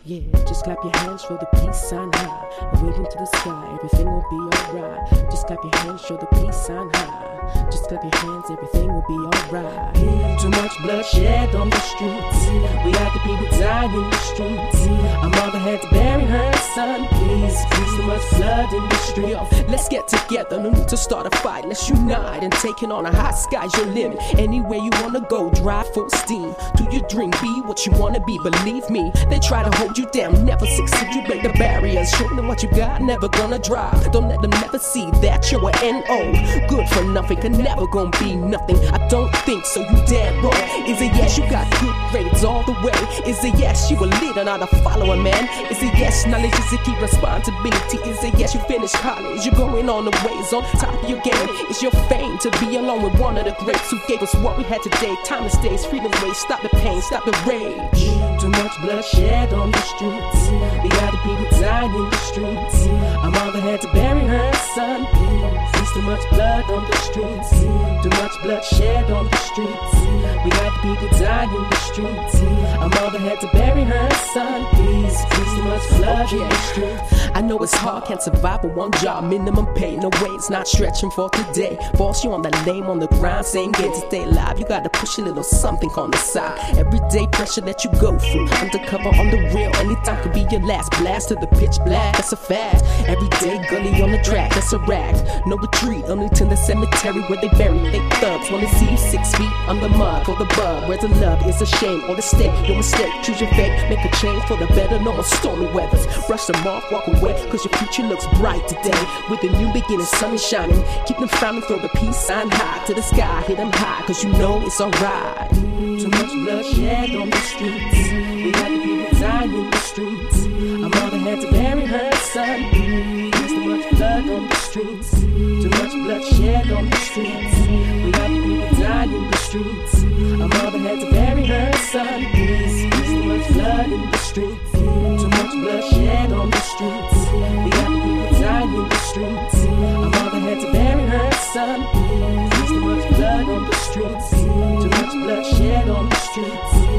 Yeah, just clap your hands, show the peace sign high, and wave them to the sky, everything will be alright. Just clap your hands, show the peace sign high. Just clap your hands, everything will be alright. Too much bloodshed on the streets. We got the people dying in the streets. A mother had to bury her son. Please, too much blood in the street. Yo, let's get together, no need to start a fight. Let's unite and taking on a high sky's your limit. Anywhere you wanna go, drive full steam to your dream. Be what you wanna be, believe me. They try to hold you down, never succeed. You break the barriers, show them what you got, never gonna drive. Don't let them never see that you're an N.O. Good for nothing, can never gonna be nothing. I don't think so, you damn wrong. Is it yes, you got good grades all the way? Is it yes, you a leader, not a follower, man? Is it yes, knowledge is a key responsibility? Is it yes, you finished college, you're going on the ways on top of your game? Is your fame to be along with one of the greats who gave us what we had today? Timeless days, freedom ways, stop the pain, stop the rage. Too much bloodshed on the streets. We got the people dying in the streets. A mother had to bury her son. There's too much blood on the streets. Too much bloodshed on the streets. We got the people dying in the streets. A mother had to bury her son. Please, too much blood in the streets. I know it's hard, can't survive with one job, minimum pay. No way, it's not stretching for today. Boss, you on the lame, on the grind, same game to stay alive. You gotta push a little something on the side. Everyday pressure that you go through, undercover on the real. Anytime could be your last blast to the pitch black. That's a fact. Everyday gully on the track, that's a rag. No retreat, only to the cemetery where they bury they thugs. Wanna see you 6 feet under mud for the bug. Where the love is a shame or the stake. Your mistake, choose your fate, make a change for the better. No more stormy weathers. Brush them off, walk away, cause your future looks bright today. With a new beginning, sun is shining. Keep them frowning, throw the peace sign high to the sky, hit them high, cause you know it's alright. Too much bloodshed on the streets. We got the people dying in the streets. A mother had to bury her son. There's too much blood on the streets. Too much bloodshed on the streets. We got the people dying in the streets. A mother had to bury her son. There's too much blood in the streets. Too much bloodshed on the streets. We got the people dying in the streets. A mother had to bury her son. There's too much blood on the streets. Too much bloodshed on the streets.